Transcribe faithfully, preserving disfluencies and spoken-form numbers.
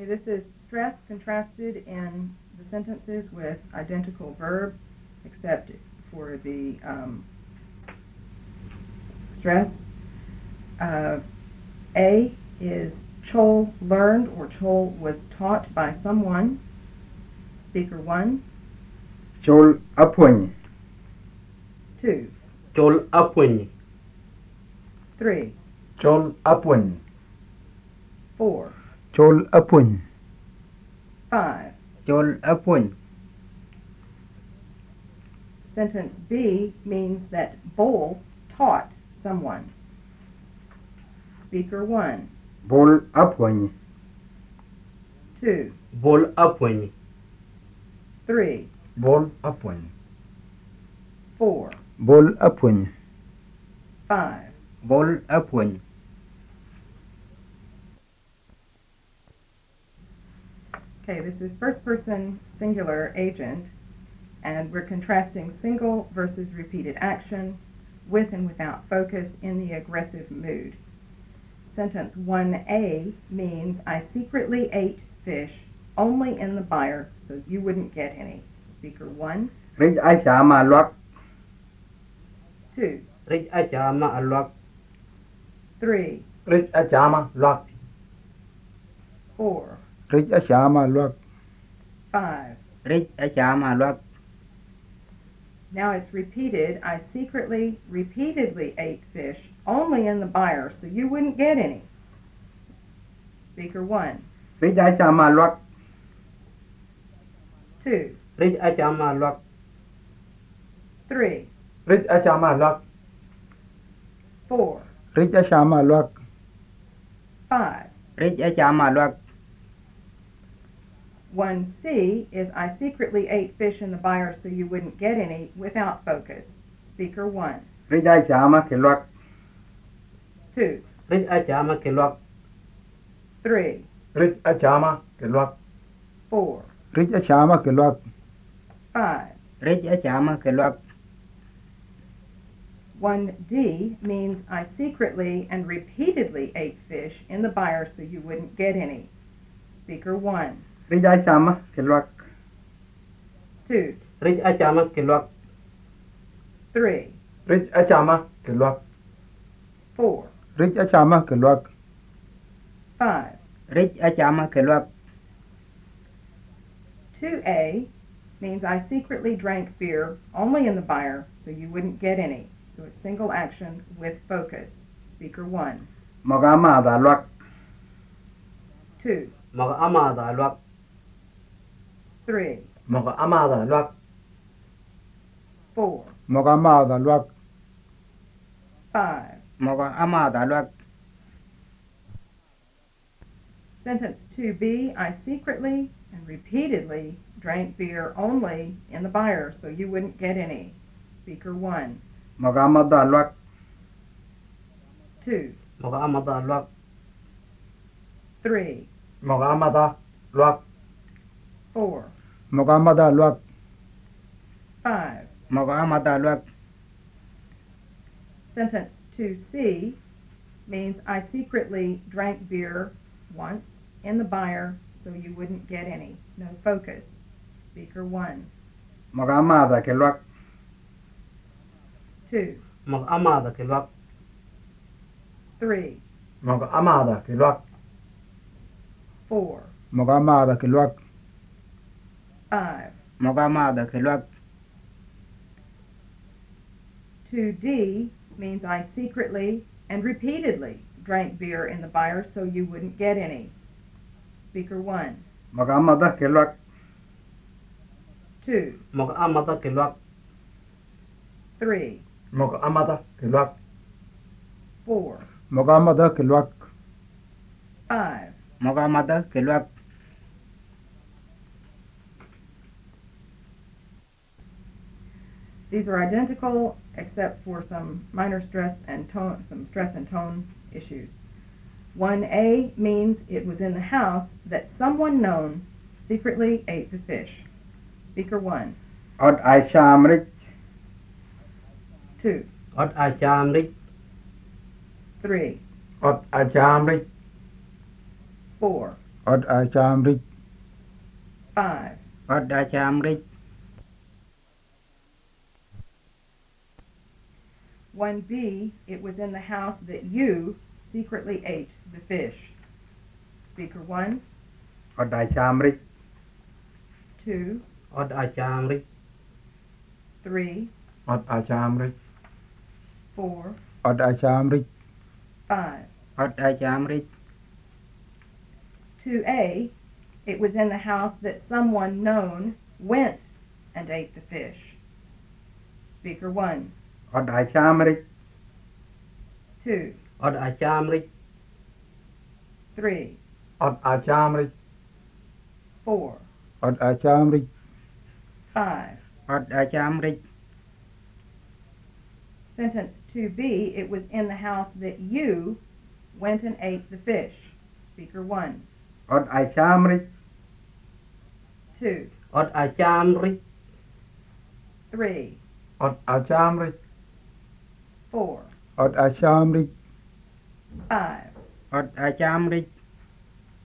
Okay, this is stress contrasted in the sentences with identical verb, except for the um, stress. Uh, A is Chol learned or Chol was taught by someone. Speaker one. ចូលអភុញ Two. ចូលអពុញ Three. ចូលអភុញ Four. ចូលអភុញ Five. ចូលអភុញ Sentence B means that Bowl taught someone. Speaker one. បូលអភុញ Two. បូលអពុញ Three. បូលអភុញ Four. បូលអភុញ Five. បូលអភុញ Okay, this is first person singular agent, and we're contrasting single versus repeated action with and without focus in the aggressive mood. Sentence one A means I secretly ate fish only in the byre so you wouldn't get any. Speaker one. រិចអាចាមកលក់ Two. រិចអាចារ្យមកអលក់ Three. រិចអាចាមកលក់ Four. រិចអាចាមកលក់ Five. រិចអាចាមកលក់ Now it's repeated. I secretly, repeatedly ate fish only in the byre so you wouldn't get any. Speaker one. រិចអាចាមកលក់ Two. រិចអាចារ្យមកអលក់ Three. រិចអាចាមកលក់ Four. រិចអាចាមកលក់ Five. រិចអាចាមកលក់ one C is I secretly ate fish in the byre so you wouldn't get any without focus. Speaker one. រិចអាចាមកគេលក់ Two. រិចអាចារ្យមកគេលក់ Three. រិចអាចាមកគេលក់ Four. រិចអាចាមកគេលក់ Five. រិចអាចាមកគេលក់ one D means I secretly and repeatedly ate fish in the byre so you wouldn't get any. Speaker one. រិចអាចាមកគេលក់ Two. រិចអាចារ្យមកគេលក់ Three. រិចអាចាមកគេលក់ Four. រិចអាចាមកគេលក់ Five. រិចអាចាមកគេលក់ two A means I secretly drank beer only in the byre so you wouldn't get any. So it's single action with focus. Speaker one. មកអាមកដាលក់ Two. មកអាម៉ាដាលក់ Three. មកអាមកដាលក់ Four. មកអាមកដាលក់ Five. មកអាមកដាលក់ Sentence two B, I secretly and repeatedly drank beer only in the byre so you wouldn't get any. Speaker one. មកអាមកដាលក់ Two. មកអាម៉ាដាលក់ Three. មកអាមកដាលក់ Four. មកអាមកដាលក់ Five. មកអាមកដាលក់ Sentence two C means I secretly drank beer once in the byre so you wouldn't get any. No focus. Speaker one. មកអាមកដាគេលក់ Two. មកអាម៉ាដាគេលក់ Three. មកអាមកដាគេលក់ Four. មកអាមកដាគេលក់ Five. មកអាមកដាគេលក់ two D means I secretly and repeatedly drank beer in the byre so you wouldn't get any. Speaker one. មកអាមកដាគេលក់ Two. មកអាម៉ាដាគេលក់ Three. មកអាមកដាគេលក់ Four. មកអាមកដាគេលក់ Five. មកអាមកដាគេលក់ These are identical except for some minor stress and tone, some stress and tone issues. one A means it was in the house that someone known secretly ate the fish. Speaker one. អត់អាយឆាអាមេរិក Two. អត់អាចារ្យអាមេរិក Three. អត់អាចារ្យអាមេរិក Four. អត់អាចារ្យអាមេរិក five, អត់អាចារ្យអាមេរិក one B, it was in the house that you secretly ate the fish. Speaker one, អត់អាចារ្យអាមេរិក two, អត់អាចារ្យអាមេរិក three, អត់អាចារ្យអាមេរិក four, អត់អាចារ្យអាមេរិក five. អត់អាចារ្យអាមេរិក two A, it was in the house that someone known went and ate the fish. Speaker one, អត់អាចារ្យអាមេរិក two, អត់អាចារ្យអាមេរិក three, អត់អាចារ្យអាមេរិក four, អត់អាចារ្យអាមេរិក five. អត់អាចារ្យអាមេរិក Sentence two B, it was in the house that you went and ate the fish. Speaker one, អត់អាចារ្យអាមេរិក two, អត់អាចារ្យអាមេរិក three, អត់អាចារ្យអាមេរិក four, អត់អាចារ្យអាមេរិក five. អត់អាចារ្យអាមេរិក